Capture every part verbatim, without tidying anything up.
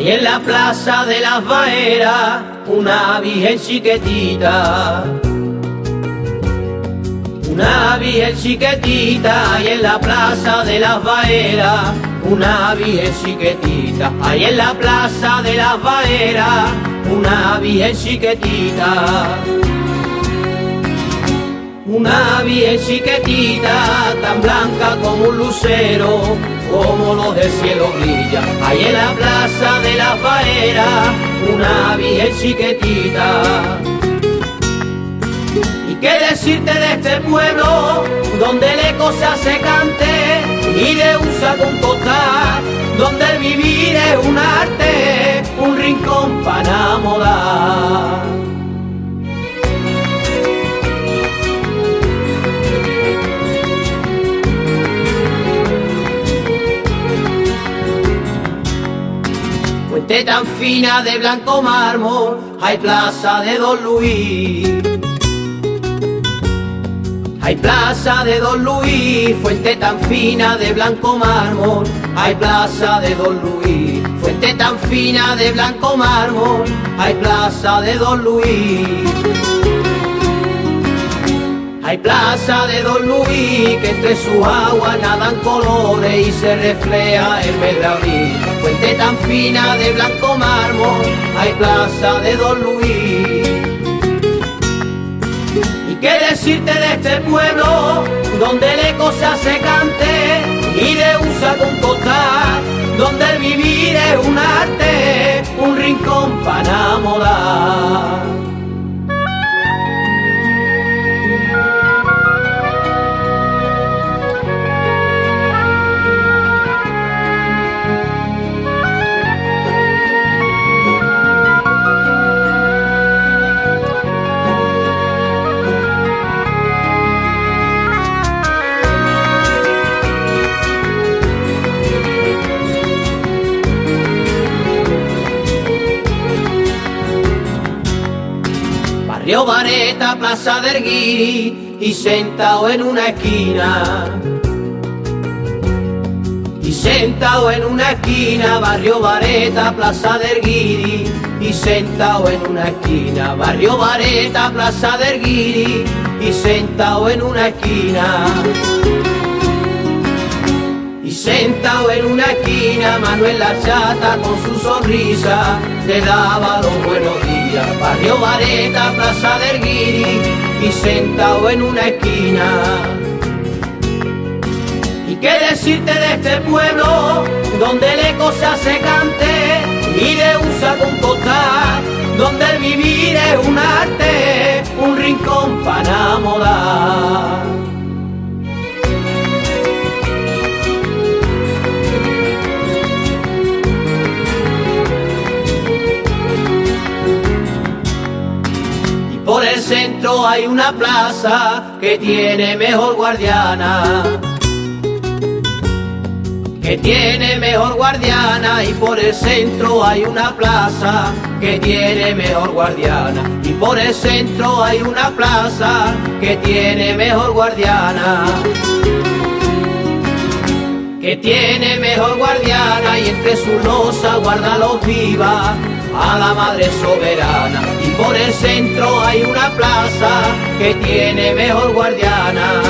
Hay en la plaza de las Baeras una virgen chiquitita, una virgen chiquitita. Hay en la plaza de las Baeras una virgen chiquitita. Hay en la plaza de las Baeras una virgen chiquitita. Una virgen chiquitita, tan blanca como un lucero, como los del cielo brilla. Hay en la plaza de las Baeras una virgen chiquitita. ¿Y qué decirte de este pueblo, donde el eco se hace cante y de un saco un costal, donde el vivir es un arte, un rincón para enamorar? Fuente tan fina de blanco mármol, hay plaza de Don Luis. Hay plaza de Don Luis, fuente tan fina de blanco mármol. Hay plaza de Don Luis, fuente tan fina de blanco mármol. Hay plaza de Don Luis. Hay plaza de Don Luis, que entre sus aguas nadan colores y se refleja el mes de abril. Fuente tan fina de blanco mármol, hay plaza de Don Luis. ¿Y qué decirte de este pueblo, donde el eco se hace cante y de un saco un costal, donde el vivir es un arte, un rincón para enamorar? Barrio Vareta, plaza del Guiri, y sentado en una esquina, y sentado en una esquina. Barrio Vareta, plaza del Guiri, y sentado en una esquina. Barrio Vareta, plaza del Guiri, y sentado en una esquina. Y sentado en una esquina, Manuel la Chata con su sonrisa le daba los buenos días. Barrio Vareta, plaza del Guiri, y sentado en una esquina. ¿Y qué decirte de este pueblo, donde el eco se hace cante y de un saco un costal, donde el vivir es un arte, un rincón para enamorar? Por el centro hay una plaza que tiene mejor guardiana, que tiene mejor guardiana. Y por el centro hay una plaza que tiene mejor guardiana. Y por el centro hay una plaza que tiene mejor guardiana, que tiene mejor guardiana. Y entre sus losas guarda los vivas a la madre soberana. Y por el centro hay una plaza que tiene mejor guardiana.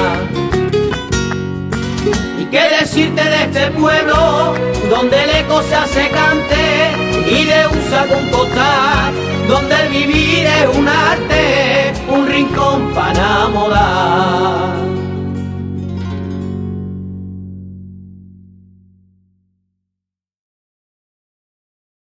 ¿Y qué decirte de este pueblo, donde el eco se hace cante y de un saco un costal, donde el vivir es un arte, un rincón para